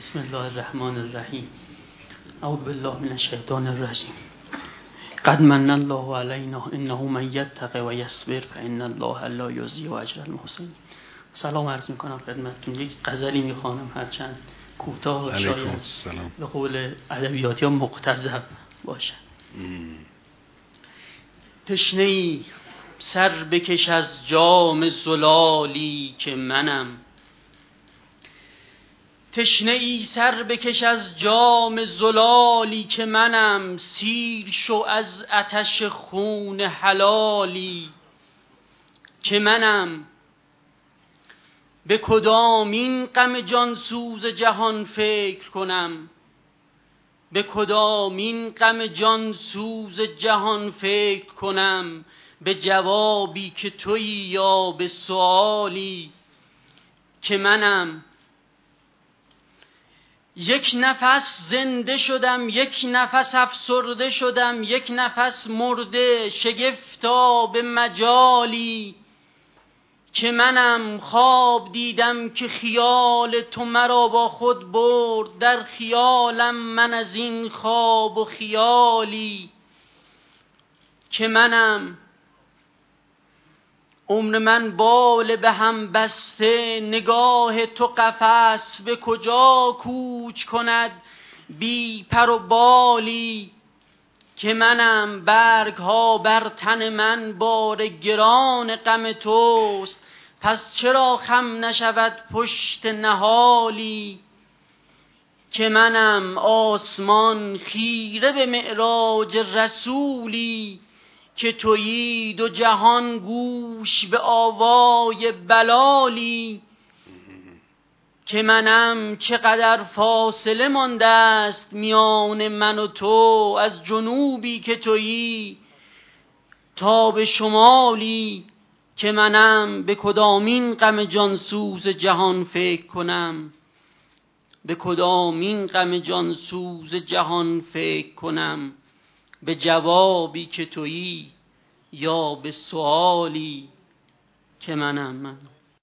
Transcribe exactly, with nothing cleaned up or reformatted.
بسم الله الرحمن الرحیم. اعوذ بالله من الشیطان الرجیم. قد من الله علینا انه من یتق و یصبر فان الله لا یضیع اجر المحسنین. سلام عرض میکنم خدمتتون. یک غزلی میخوانم هرچند کوتاه و شاید به قول ادبیاتی ها مقتضب باشه. تشنه‌ای سر بکش از جام زلالی که منم، تشنه‌ای سر بکش از جام زلالی که منم، سیر شو از آتش خون حلالی که منم. به کدامین غم جانسوز جهان فکر کنم، به کدامین غم جانسوز جهان فکر کنم، به جوابی که تویی یا به سؤالی که منم. یک نفس زنده شدم، یک نفس افسرده شدم، یک نفس مرده، شگفتا به مجالی که منم. خواب دیدم که خیال تو مرا با خود برد، در خیالم من از این خواب و خیالی که منم. عمر من بال به هم بسته، نگاه تو قفس به کجا کوچ کند بی پر و بالی که منم. برگ ها بر تن من بار گران غم توست، پس چرا خم نشود پشت نهالی که منم. آسمان خیره به معراج رسولی که تویی، دو جهان گوش به آوای بلالی که منم. چقدر فاصله مانده است میان من و تو، از جنوبی که تویی تا به شمالی که منم. به کدامین غم جانسوز جهان فکر کنم، به کدامین غم جانسوز جهان فکر کنم، به جوابی که تویی یا به سؤالی که منم. من